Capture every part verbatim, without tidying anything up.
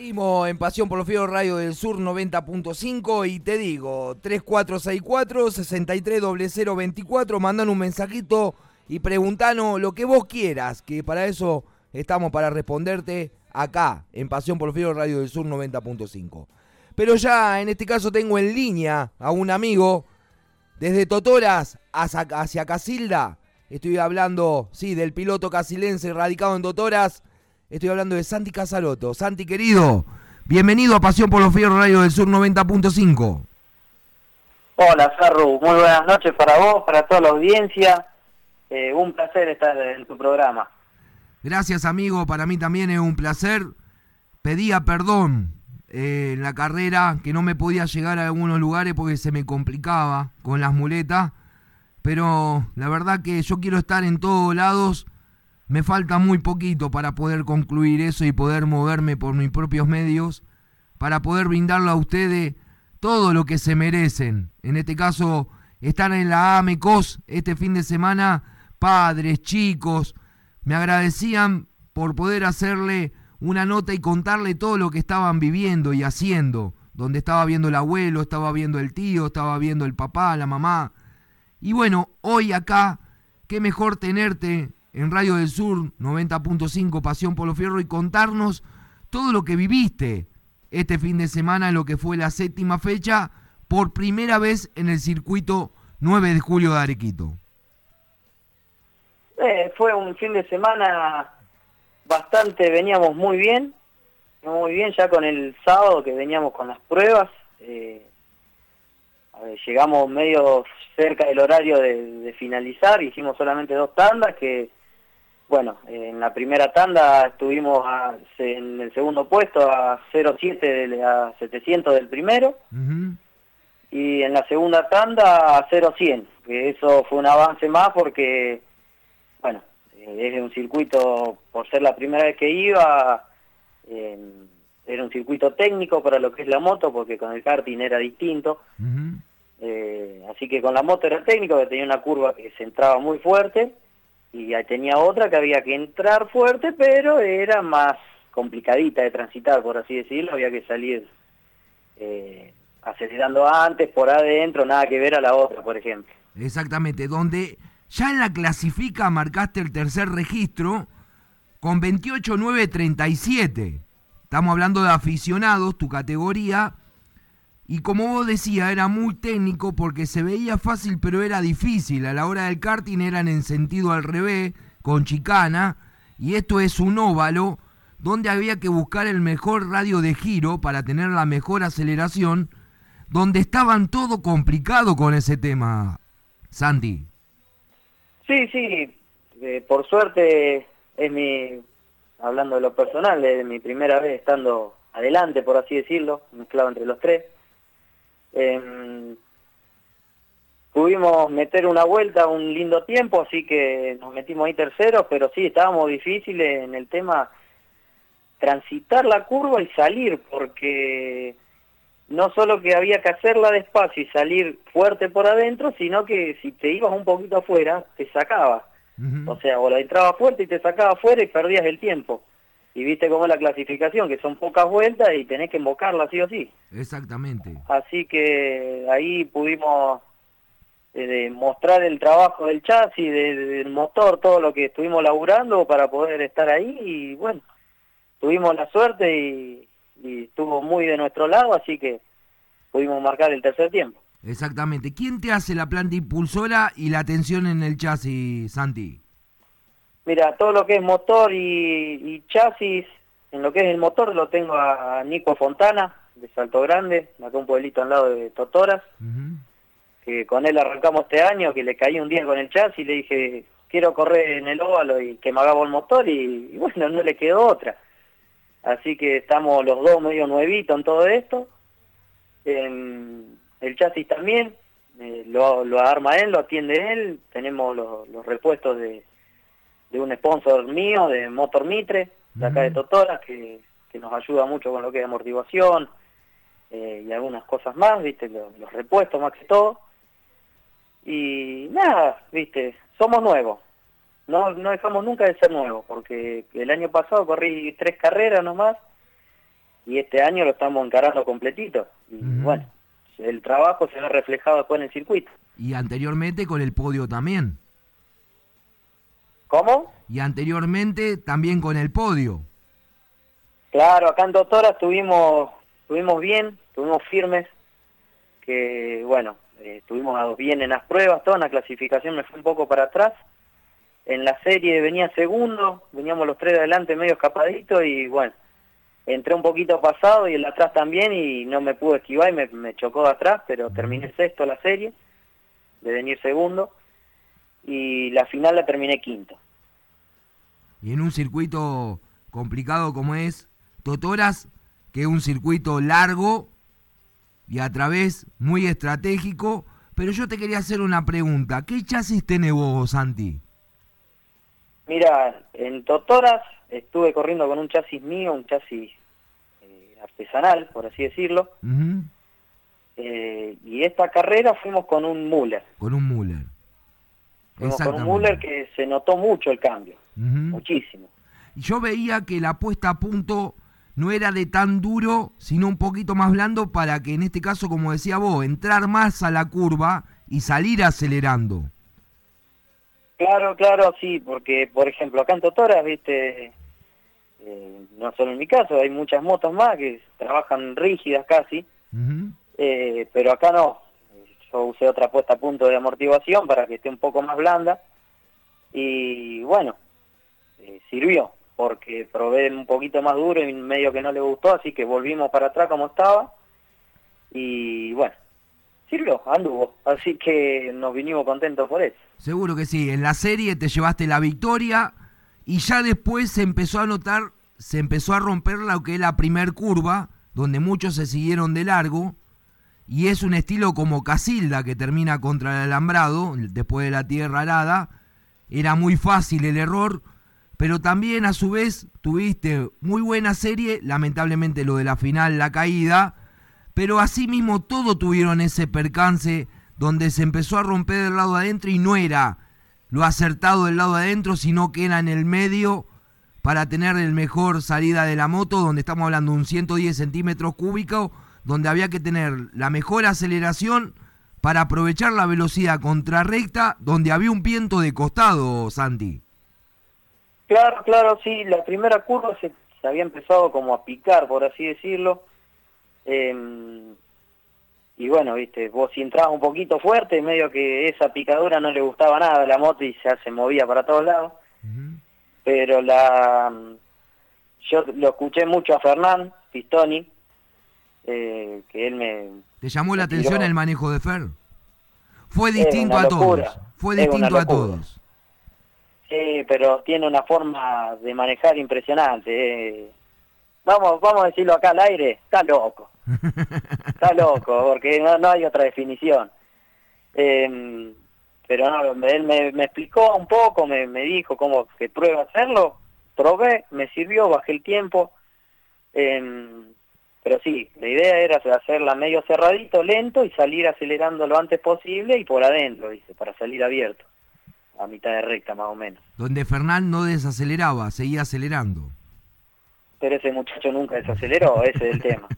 Seguimos en Pasión por los Fierros Radio del Sur noventa punto cinco y te digo, tres cuatro seis cuatro, seis tres cero cero dos cuatro, mandan un mensajito y preguntanos lo que vos quieras, que para eso estamos, para responderte acá en Pasión por los Fierros Radio del Sur noventa punto cinco. Pero ya en este caso tengo en línea a un amigo desde Totoras hacia, hacia Casilda. Estoy hablando, sí, del piloto casilense radicado en Totoras. Estoy hablando de Santi Casaroto. Santi, querido, bienvenido a Pasión por los Fierros Radio del Sur noventa punto cinco. Hola, Sarru. Muy buenas noches para vos, para toda la audiencia. Eh, un placer estar en tu programa. Gracias, amigo. Para mí también es un placer. Pedía perdón eh, en la carrera, que no me podía llegar a algunos lugares porque se me complicaba con las muletas. Pero la verdad que yo quiero estar en todos lados. Me falta muy poquito para poder concluir eso y poder moverme por mis propios medios, para poder brindarle a ustedes todo lo que se merecen. En este caso, estar en la A M E C O S este fin de semana, padres, chicos, me agradecían por poder hacerle una nota y contarle todo lo que estaban viviendo y haciendo, donde estaba viendo el abuelo, estaba viendo el tío, estaba viendo el papá, la mamá. Y bueno, hoy acá, qué mejor tenerte en Radio del Sur noventa punto cinco, Pasión por los Fierros, y contarnos todo lo que viviste este fin de semana en lo que fue la séptima fecha, por primera vez en el circuito nueve de julio de Arequito. Eh, fue un fin de semana bastante, veníamos muy bien, muy bien ya con el sábado que veníamos con las pruebas. Eh, a ver, llegamos medio cerca del horario de, de finalizar, hicimos solamente dos tandas que... Bueno, en la primera tanda estuvimos a, en el segundo puesto a cero siete a setecientos del primero. Uh-huh. Y en la segunda tanda a cero cien, que eso fue un avance más porque, bueno, eh, es un circuito, por ser la primera vez que iba, eh, era un circuito técnico para lo que es la moto, porque con el karting era distinto. Uh-huh. Eh, así que con la moto era técnico, que tenía una curva que se entraba muy fuerte. Y tenía otra que había que entrar fuerte, pero era más complicadita de transitar, por así decirlo. Había que salir eh, acelerando antes, por adentro, nada que ver a la otra, por ejemplo. Exactamente, donde ya en la clasifica marcaste el tercer registro con veintiocho nueve treinta y siete. Estamos hablando de aficionados, tu categoría. Y como vos decías, era muy técnico porque se veía fácil, pero era difícil. A la hora del karting eran en sentido al revés, con chicana. Y esto es un óvalo donde había que buscar el mejor radio de giro para tener la mejor aceleración, donde estaban todo complicado con ese tema, Santi. Sí, sí. Eh, por suerte es mi, hablando de lo personal, es mi primera vez estando adelante, por así decirlo, mezclado entre los tres. Eh, pudimos meter una vuelta, un lindo tiempo, así que nos metimos ahí terceros, pero sí, estábamos difíciles en el tema transitar la curva y salir, porque no solo que había que hacerla despacio y salir fuerte por adentro, sino que si te ibas un poquito afuera, te sacaba. Uh-huh. O sea, o la entraba fuerte y te sacaba afuera y perdías el tiempo. Y viste cómo es la clasificación, que son pocas vueltas y tenés que embocarla sí o sí. Exactamente. Así que ahí pudimos eh, mostrar el trabajo del chasis, de, de, del motor, todo lo que estuvimos laburando para poder estar ahí. Y bueno, tuvimos la suerte y, y estuvo muy de nuestro lado, así que pudimos marcar el tercer tiempo. Exactamente. ¿Quién te hace la planta impulsora y la tensión en el chasis, Santi? Mira, todo lo que es motor y, y chasis, en lo que es el motor lo tengo a, a Nico Fontana, de Salto Grande, acá un pueblito al lado de Totoras, uh-huh. Que con él arrancamos este año, que le caí un día con el chasis y le dije, quiero correr en el óvalo y que me haga el motor, y, y bueno, no le quedó otra. Así que estamos los dos medio nuevitos en todo esto. En el chasis también, eh, lo, lo arma él, lo atiende él, tenemos los, los repuestos de... de un sponsor mío, de Motor Mitre, de acá de Totoras, que, que nos ayuda mucho con lo que es amortiguación eh, y algunas cosas más, viste, los, los repuestos más que todo. Y nada, viste, somos nuevos, no no dejamos nunca de ser nuevos, porque el año pasado corrí tres carreras nomás y este año lo estamos encarando completito. Y uh-huh. bueno, el trabajo se ve reflejado después en el circuito. Y anteriormente con el podio también. ¿Cómo? Y anteriormente también con el podio. Claro, acá en Totora estuvimos, estuvimos bien, estuvimos firmes, que bueno, eh, estuvimos bien en las pruebas, toda en la clasificación me fue un poco para atrás. En la serie venía segundo, veníamos los tres de adelante medio escapaditos y bueno, entré un poquito pasado y el de atrás también y no me pude esquivar y me, me chocó de atrás, pero terminé sexto la serie, de venir segundo, y la final la terminé quinto. Y en un circuito complicado como es Totoras, que es un circuito largo y a través muy estratégico, pero yo te quería hacer una pregunta. ¿Qué chasis tenés vos, Santi? Mira, en Totoras estuve corriendo con un chasis mío, un chasis eh, artesanal, por así decirlo. Uh-huh. eh, y esta carrera fuimos con un Müller. Con un Müller. Fuimos con un Müller que se notó mucho el cambio, uh-huh. muchísimo. Yo veía que la puesta a punto no era de tan duro, sino un poquito más blando para que en este caso, como decía vos, entrar más a la curva y salir acelerando. Claro, claro, sí, porque por ejemplo acá en Totoras, viste, eh, no solo en mi caso, hay muchas motos más que trabajan rígidas casi, uh-huh. eh, pero acá no, yo usé otra puesta a punto de amortiguación para que esté un poco más blanda y bueno, eh, sirvió, porque probé un poquito más duro y medio que no le gustó, así que volvimos para atrás como estaba y bueno, sirvió, anduvo, así que nos vinimos contentos por eso. Seguro que sí, en la serie te llevaste la victoria y ya después se empezó a notar, se empezó a romper lo que es la primer curva, donde muchos se siguieron de largo, y es un estilo como Casilda que termina contra el alambrado, después de la tierra arada, era muy fácil el error, pero también a su vez tuviste muy buena serie, lamentablemente lo de la final, la caída, pero asimismo todos tuvieron ese percance donde se empezó a romper del lado adentro y no era lo acertado del lado adentro, sino que era en el medio para tener el mejor salida de la moto, donde estamos hablando de un ciento diez centímetros cúbicos, donde había que tener la mejor aceleración para aprovechar la velocidad contrarrecta, donde había un viento de costado, Santi. Claro, claro, sí, la primera curva se, se había empezado como a picar, por así decirlo, eh, y bueno, viste, vos si entrabas un poquito fuerte, medio que esa picadura no le gustaba nada a la moto y ya se movía para todos lados, uh-huh. pero la yo lo escuché mucho a Fernán Pistoni, eh, que él me... ¿Te llamó me la tiró. atención el manejo de Fer? Fue distinto a todos, fue distinto a todos. Sí, pero tiene una forma de manejar impresionante. Eh. Vamos, vamos a decirlo acá al aire, está loco. Está loco, porque no, no hay otra definición. Eh, pero no, él me, me explicó un poco, me, me dijo cómo que prueba hacerlo, probé, me sirvió, bajé el tiempo. Eh, pero sí, la idea era hacerla medio cerradito, lento, y salir acelerando lo antes posible y por adentro, dice, para salir abierto. A mitad de recta más o menos. Donde Fernán no desaceleraba, seguía acelerando. Pero ese muchacho nunca desaceleró, ese es el tema.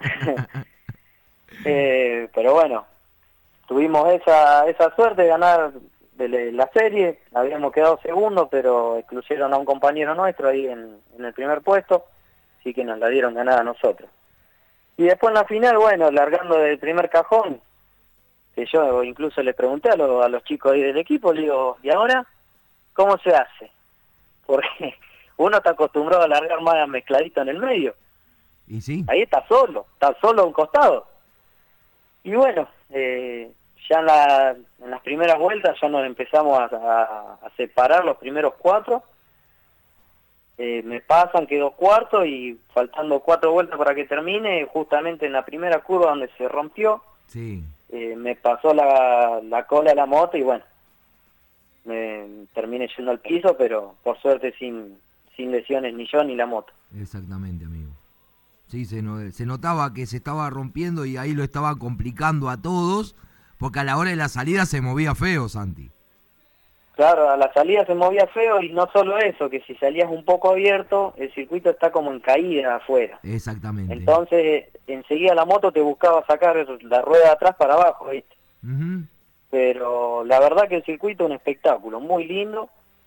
eh, pero bueno, tuvimos esa esa suerte de ganar de la serie, habíamos quedado segundos, pero excluyeron a un compañero nuestro ahí en, en el primer puesto, así que nos la dieron ganada a nosotros. Y después en la final, bueno, largando del primer cajón, que yo incluso les pregunté a, lo, a los chicos ahí del equipo, le digo, ¿y ahora cómo se hace? Porque uno está acostumbrado a largar más mezcladito en el medio. ¿Y sí? Ahí está solo, está solo a un costado. Y bueno, eh, ya en, la, en las primeras vueltas ya nos empezamos a, a, a separar los primeros cuatro. Eh, me pasan, quedo cuarto y faltando cuatro vueltas para que termine, justamente en la primera curva donde se rompió, sí. eh, me pasó la, la cola de la moto y bueno, me terminé yendo al piso, pero por suerte sin, sin lesiones ni yo ni la moto. Exactamente, amigo. Sí, se, no, se notaba que se estaba rompiendo y ahí lo estaba complicando a todos, porque a la hora de la salida se movía feo, Santi. Claro, a la salida se movía feo y no solo eso, que si salías un poco abierto, el circuito está como en caída afuera. Exactamente. Entonces, enseguida la moto te buscaba sacar la rueda de atrás para abajo, ¿viste? Uh-huh. Pero la verdad que el circuito es un espectáculo, muy lindo.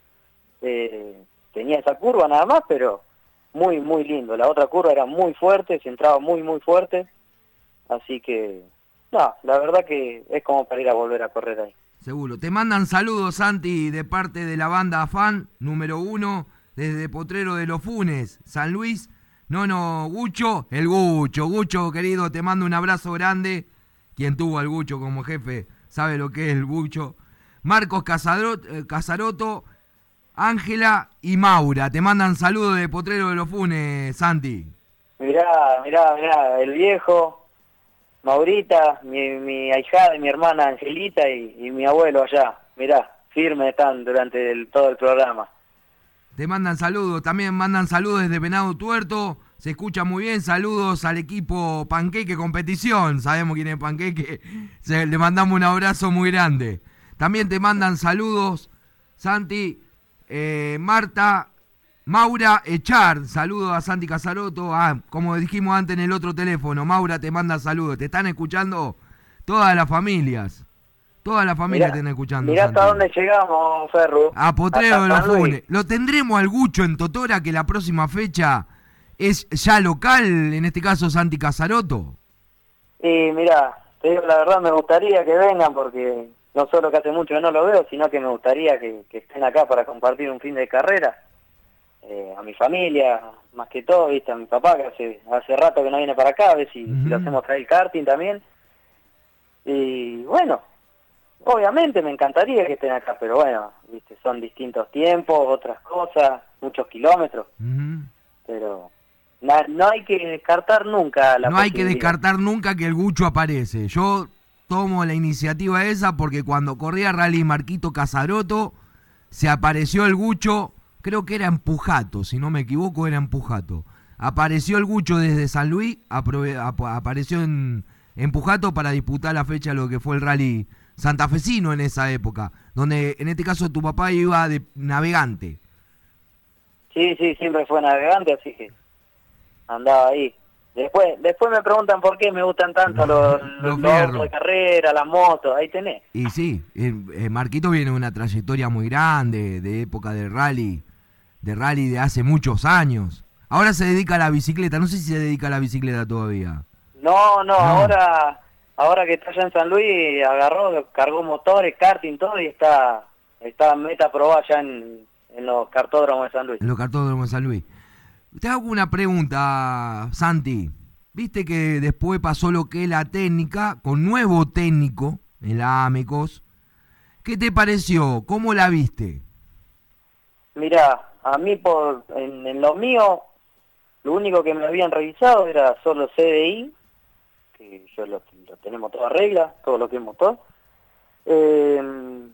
Eh, tenía esa curva nada más, pero muy, muy lindo. La otra curva era muy fuerte, se entraba muy, muy fuerte. Así que, no, la verdad que es como para ir a volver a correr ahí. Seguro. Te mandan saludos, Santi, de parte de la banda Fan número uno, desde Potrero de los Funes, San Luis. No, no, Gucho, el Gucho. Gucho, querido, te mando un abrazo grande. Quien tuvo al Gucho como jefe sabe lo que es el Gucho. Marcos Casaroto, eh, Casaroto, Ángela y Maura. Te mandan saludos de Potrero de los Funes, Santi. Mirá, mirá, mirá, el viejo... Maurita, mi, mi ahijada y mi hermana Angelita y, y mi abuelo allá. Mirá, firme están durante el, todo el programa. Te mandan saludos, también mandan saludos desde Venado Tuerto. Se escucha muy bien, saludos al equipo Panqueque Competición. Sabemos quién es Panqueque. Se, le mandamos un abrazo muy grande. También te mandan saludos, Santi, eh, Marta, Maura Echar, saludos a Santi Casaroto, ah, como dijimos antes en el otro teléfono, Maura te manda saludos, te están escuchando todas las familias, todas las familias te están escuchando. Mirá hasta dónde llegamos, Ferru. A Potrero de los Funes. Lo tendremos al Gucho en Totora, que la próxima fecha es ya local, en este caso Santi Casaroto. Y mirá, te digo la verdad, me gustaría que vengan porque no solo que hace mucho que no lo veo, sino que me gustaría que, que estén acá para compartir un fin de carrera. Eh, a mi familia, más que todo, viste, a mi papá, que hace hace rato que no viene para acá, a ver si, uh-huh. si lo hacemos traer el karting también. Y bueno, obviamente me encantaría que estén acá, pero bueno, viste, son distintos tiempos, otras cosas, muchos kilómetros, uh-huh. pero na, no hay que descartar nunca la No hay que descartar nunca que el Gucho aparece. Yo tomo la iniciativa esa porque cuando corría Rally Marquito Casaroto, se apareció el Gucho. Creo que era en Pujato, si no me equivoco, era en Pujato. Apareció el Gucho desde San Luis, aprove- ap- apareció en, en Pujato para disputar la fecha de lo que fue el rally santafesino en esa época, donde en este caso tu papá iba de navegante. Sí, sí, siempre fue navegante, así que andaba ahí. Después después me preguntan por qué me gustan tanto los, los, los autos de carrera, las motos, ahí tenés. Y sí, eh, eh, Marquito viene de una trayectoria muy grande, de época de rally. de rally de hace muchos años. Ahora se dedica a la bicicleta, no sé si se dedica a la bicicleta todavía. No, no, no. ahora ahora que está allá en San Luis, agarró, cargó motores, karting, todo, y está está meta probada allá en, en los cartódromos de San Luis. En los cartódromos de San Luis. Te hago una pregunta, Santi. Viste que después pasó lo que es la técnica, con nuevo técnico en la Amecos. ¿Qué te pareció? ¿Cómo la viste? Mirá, a mí por en, en lo mío, lo único que me habían revisado era solo C D I, que yo lo, lo tenemos toda regla, todo lo que es motor. Eh,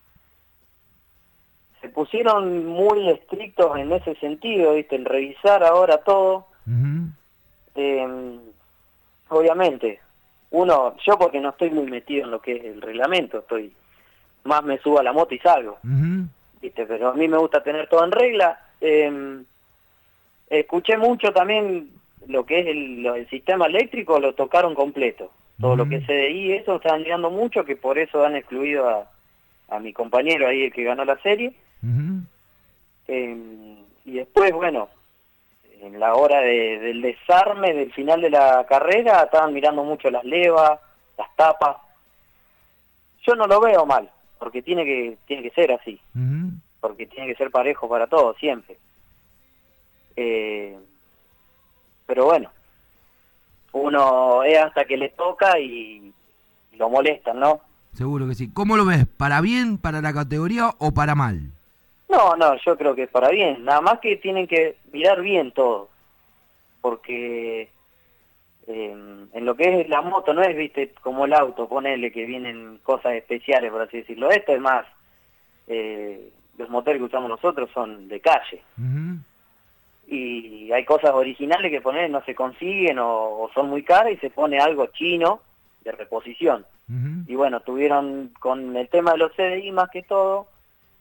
se pusieron muy estrictos en ese sentido, ¿viste? En revisar ahora todo. Uh-huh. Eh, obviamente, uno, yo porque no estoy muy metido en lo que es el reglamento, estoy más me subo a la moto y salgo. Uh-huh. ¿Viste? Pero a mí me gusta tener todo en regla. Eh, escuché mucho también lo que es el, el sistema eléctrico, lo tocaron completo. Todo uh-huh. lo que es C D I, eso estaban mirando mucho, que por eso han excluido a, a mi compañero ahí, el que ganó la serie. Uh-huh. Eh, y después, bueno, en la hora de, del desarme, del final de la carrera, estaban mirando mucho las levas, las tapas. Yo no lo veo mal, porque tiene que tiene que ser así, uh-huh. porque tiene que ser parejo para todos, siempre. Eh, pero bueno, uno es hasta que le toca y lo molestan, ¿no? Seguro que sí. ¿Cómo lo ves? ¿Para bien, para la categoría o para mal? No, no, yo creo que es para bien. Nada más que tienen que mirar bien todo. Porque eh, en lo que es la moto no es, viste, como el auto, ponele que vienen cosas especiales, por así decirlo. Esto es más, eh, los motores que usamos nosotros son de calle. Uh-huh. Y hay cosas originales que poner no se consiguen o, o son muy caras y se pone algo chino de reposición. Uh-huh. Y bueno, tuvieron con el tema de los C D I más que todo,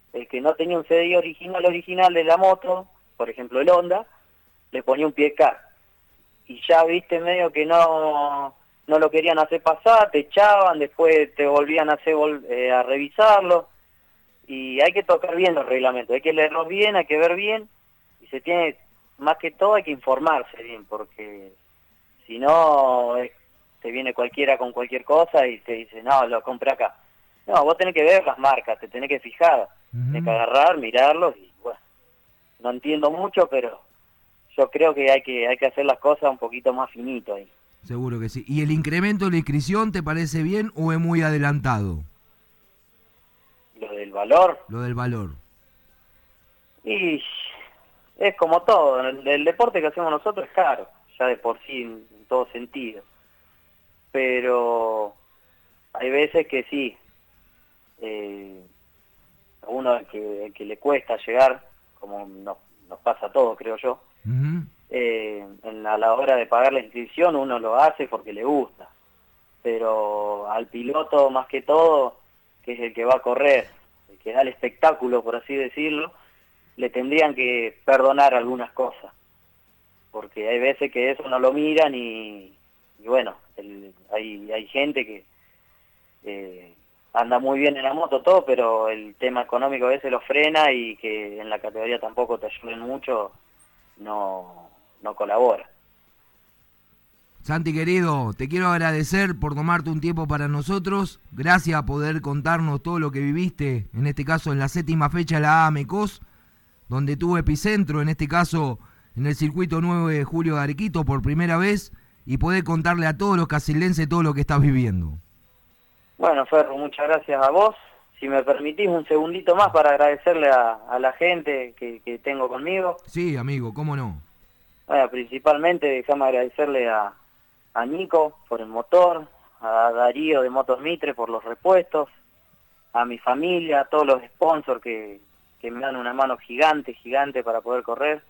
el que no tenía un C D I original original de la moto, por ejemplo el Honda, le ponía un pie car. Y ya viste medio que no, no lo querían hacer pasar, te echaban, después te volvían a hacer eh, a revisarlo. Y hay que tocar bien los reglamentos, hay que leerlos bien, hay que ver bien, y se tiene, más que todo hay que informarse bien, porque si no, eh, te viene cualquiera con cualquier cosa y te dice, no, lo compré acá. No, vos tenés que ver las marcas, te tenés que fijar, uh-huh. tenés que agarrar, mirarlos, y bueno, no entiendo mucho, pero yo creo que hay que hay que hacer las cosas un poquito más finito ahí. Seguro que sí. ¿Y el incremento de la inscripción te parece bien o es muy adelantado? Lo del valor. Lo del valor. Y es como todo, el, el deporte que hacemos nosotros es caro, ya de por sí en, en todo sentido. Pero hay veces que sí, eh, a uno al que, al que le cuesta llegar, como nos, nos pasa a todos, creo yo, uh-huh. eh, en, a la hora de pagar la inscripción uno lo hace porque le gusta. Pero al piloto más que todo, que es el que va a correr, el que da el espectáculo, por así decirlo, le tendrían que perdonar algunas cosas, porque hay veces que eso no lo miran y, y bueno, el, hay, hay gente que eh, anda muy bien en la moto, todo, pero el tema económico a veces lo frena y que en la categoría tampoco te ayuden mucho, no, no colabora. Santi querido, te quiero agradecer por tomarte un tiempo para nosotros. Gracias a poder contarnos todo lo que viviste, en este caso en la séptima fecha de la A M E C O S, donde tuvo epicentro, en este caso en el circuito nueve de julio de Arequito por primera vez, y poder contarle a todos los casildenses todo lo que estás viviendo. Bueno, Ferro, muchas gracias a vos. Si me permitís un segundito más para agradecerle a, a la gente que, que tengo conmigo. Sí, amigo, cómo no. Bueno, principalmente déjame agradecerle a a Nico por el motor, a Darío de Motos Mitre por los repuestos, a mi familia, a todos los sponsors que, que me dan una mano gigante, gigante para poder correr,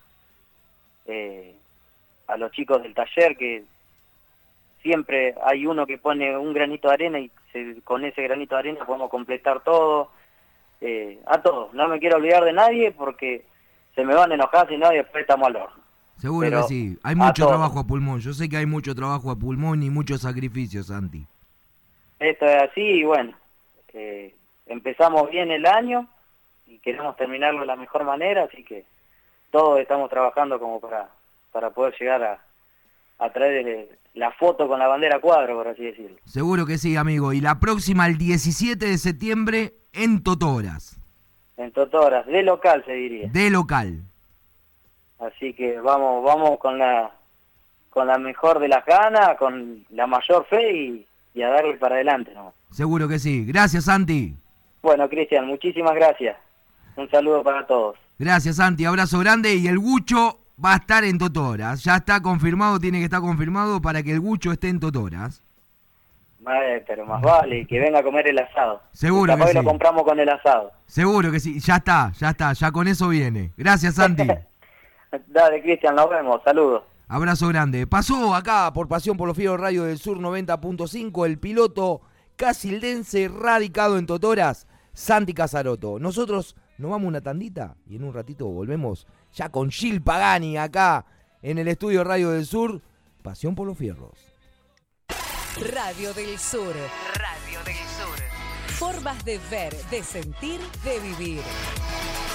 eh, a los chicos del taller que siempre hay uno que pone un granito de arena y se, con ese granito de arena podemos completar todo, eh, a todos, no me quiero olvidar de nadie porque se me van a enojar si no y después estamos al horno. Seguro Pero que sí, hay mucho trabajo a pulmón, yo sé que hay mucho trabajo a pulmón y muchos sacrificios, Santi. Esto es así y bueno, eh, empezamos bien el año y queremos terminarlo de la mejor manera, así que todos estamos trabajando como para, para poder llegar a, a traer la foto con la bandera cuadro, por así decirlo. Seguro que sí, amigo, y la próxima el diecisiete de septiembre en Totoras. En Totoras, de local se diría. De local. Así que vamos vamos con la con la mejor de las ganas, con la mayor fe y, y a darle para adelante, ¿no? Seguro que sí. Gracias, Santi. Bueno, Cristian, muchísimas gracias. Un saludo para todos. Gracias, Santi. Abrazo grande. Y el Gucho va a estar en Totoras. Ya está confirmado, tiene que estar confirmado para que el Gucho esté en Totoras. Vale, pero más vale que venga a comer el asado. Seguro que sí. Lo compramos con el asado. Seguro que sí. Ya está, ya está. Ya con eso viene. Gracias, Santi. Dale, Cristian, nos vemos, saludos. Abrazo grande. Pasó acá por Pasión por los Fieros Radio del Sur noventa punto cinco el piloto casildense radicado en Totoras, Santi Casarotto. Nosotros nos vamos una tandita y en un ratito volvemos ya con Gil Pagani acá en el estudio Radio del Sur, Pasión por los Fierros. Radio del Sur. Radio del Sur. Formas de ver, de sentir, de vivir.